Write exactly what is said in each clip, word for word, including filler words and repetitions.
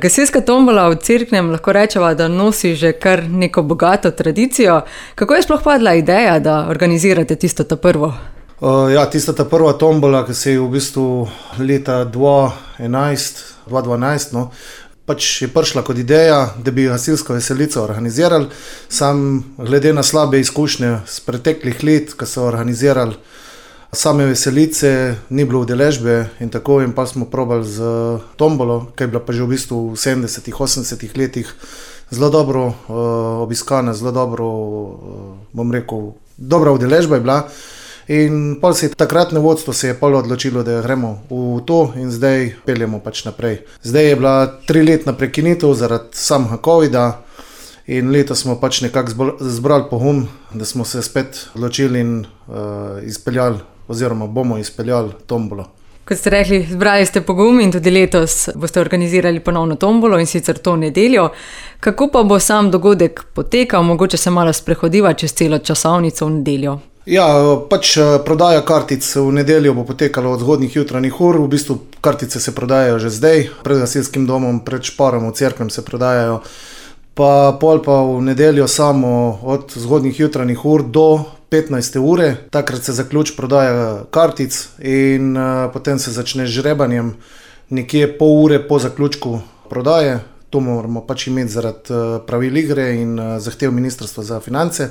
Gasilska tombola v Cerknem lahko rečeva, da nosi že kar neko bogato tradicijo. Kako je sploh padla ideja, da organizirate tisto ta prvo? Uh, ja, tista ta prva tombola, ki se je v bistvu leta dva enajst, dva dvanajst, no, pač je prišla kot ideja, da bi gasilsko veselico organizirali. Sam glede na slabe izkušnje z preteklih let, ko so organizirali same veselice, ni bilo udeležbe in tako, in pa smo probali z tombolo, ki je bila pa že v bistvu v sedemdesetih, osemdesetih letih zelo dobro uh, obiskana, zelo dobro, uh, bom rekel, dobra udeležba je bila. In pol se je takratno vodstvo se je pol odločilo, da gremo v to in zdaj peljemo pač naprej. Zdaj je bila triletna prekinitev zaradi samega covida in letos smo pač nekako zbrali pogum, da smo se spet odločili in uh, izpeljali oziroma bomo izpeljali tombolo. Kot ste rekli, zbrali ste pogum in tudi letos boste organizirali ponovno tombolo in sicer to nedeljo. Kako pa bo sam dogodek potekal? Mogoče se malo sprehodiva čez celo časovnico v nedeljo. Ja, pač prodaja kartic v nedeljo bo potekala od zgodnjih jutranjih ur. V bistvu kartice se prodajajo že zdaj, pred gasilskim domom, pred Šparom v Cerknem se prodajajo. Pa pol pa v nedeljo samo od zgodnjih jutranjih ur do petnajste ure, takrat se zaključi prodaja kartic in uh, potem se začne z žrebanjem nekje pol ure po zaključku prodaje. To moramo pač imeti zaradi uh, pravil igre in uh, zahtev Ministrstva za finance.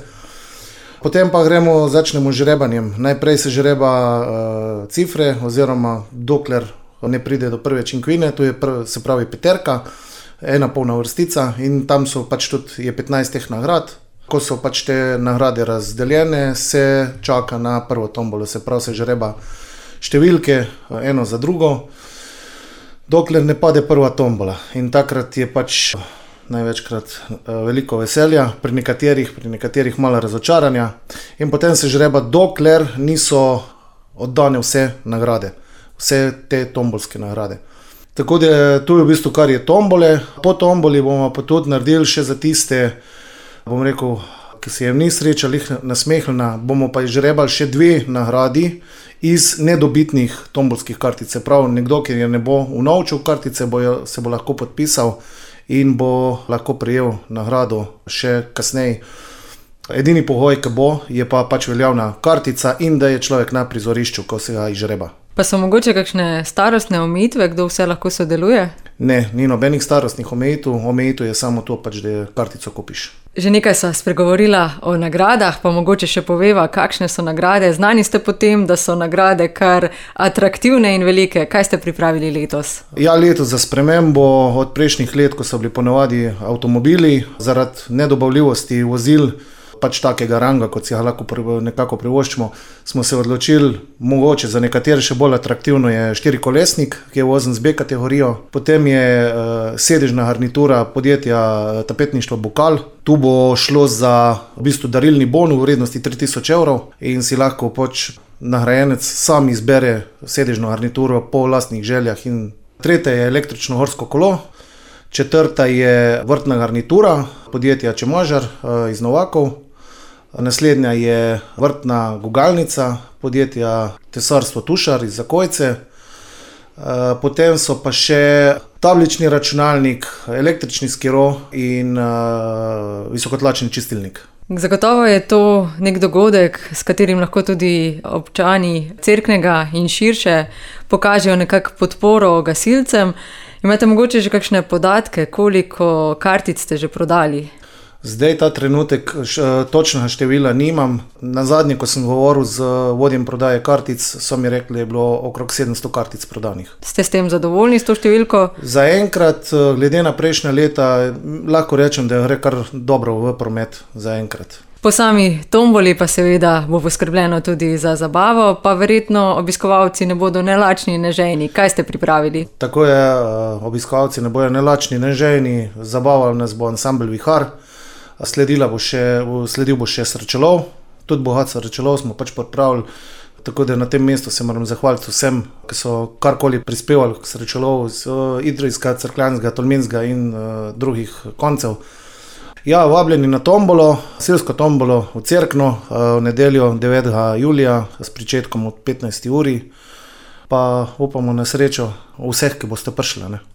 Potem pa gremo, začnemo z žrebanjem. Najprej se žreba uh, cifre oziroma dokler ne pride do prve činkvine, to je prv, se pravi peterka, ena polna vrstica in tam so pač tudi je petnajst teh nagrad. Ko so pač te nagrade razdeljene, se čaka na prvo tombolo, se pravi se žreba številke eno za drugo, dokler ne pade prva tombola. In takrat je pač največkrat veliko veselja, pri nekaterih, pri nekaterih malo razočaranja in potem se žreba, dokler niso oddane vse nagrade, vse te tombolske nagrade. Tako da tu je v bistvu kar je tombole, po tomboli bomo pa tudi naredili še za tiste, bom rekel, ki se jim ni sreča lih nasmehlina, bomo pa žrebali še dve nagradi iz nedobitnih tombolskih kartic. Se pravi, nekdo, ki je ne bo unovčil kartice, bo jo, se bo lahko podpisal in bo lahko prijel nagrado še kasneje. Edini pogoj, ki bo, je pa pač veljavna kartica in da je človek na prizorišču, ko se ga izžreba. Pa so mogoče kakšne starostne omejitve, kdo vse lahko sodeluje? Ne, ni nobenih starostnih omejitev, omejitev je samo to, pač, da kartico kupiš. Že nekaj sva spregovorila o nagradah, pa mogoče še poveva, kakšne so nagrade. Znani ste po tem, da so nagrade kar atraktivne in velike. Kaj ste pripravili letos? Ja, letos za spremembo od prejšnjih let, ko so bili ponavadi avtomobili, zaradi nedobavljivosti vozil, pač takega ranga, kot si ga lahko nekako privoščimo, smo se odločili, mogoče za nekatere še bolj atraktivno je štirikolesnik, ki je vozen z B kategorijo. Potem je uh, sedežna garnitura podjetja Tapetništvo Bukal. Tu bo šlo za v bistvu darilni bon v vrednosti tri tisoč evrov in si lahko pač nagrajenec sam izbere sedežno garnituro po lastnih željah. In tretje je električno gorsko kolo. Četrta je vrtna garnitura podjetja Čemažar uh, iz Novakov. Naslednja je vrtna gugalnica podjetja Tesarstvo Tušar iz Zakojce. Potem so pa še tablični računalnik, električni skiro in uh, visokotlačni čistilnik. Zagotovo je to nek dogodek, s katerim lahko tudi občani Cerknega in širše pokažejo nekako podporo gasilcem. Imate mogoče že kakšne podatke, koliko kartic ste že prodali? Zdaj ta trenutek točnega števila nimam. Nazadnje, ko sem govoril z vodjem prodaje kartic, so mi rekli, da je bilo okrog sedemsto kartic prodanih. Ste s tem zadovoljni s to številko? Zaenkrat, glede na prejšnja leta, lahko rečem, da gre kar dobro v promet zaenkrat. Po sami tomboli pa seveda bo poskrbljeno tudi za zabavo, pa verjetno obiskovalci ne bodo ne lačni, ne žejni. Kaj ste pripravili? Tako je, obiskovalci ne bodo ne lačni, ne žejni. Zabaval nas bo ansambel Vihar. Sledila bo še, sledil bo še srečelov, tudi bogat srečelov smo pač pripravili, tako da na tem mestu se moram zahvaliti vsem, ki so karkoli prispevali k srečelov z Idrijska, Cerkljanskega, Tolminskega in uh, drugih koncev. Ja, vabljeni na tombolo, gasilsko tombolo v Cerknu, uh, v nedeljo devetega julija s pričetkom od petnajsti uri, pa upamo na srečo vseh, ki boste prišli, ne?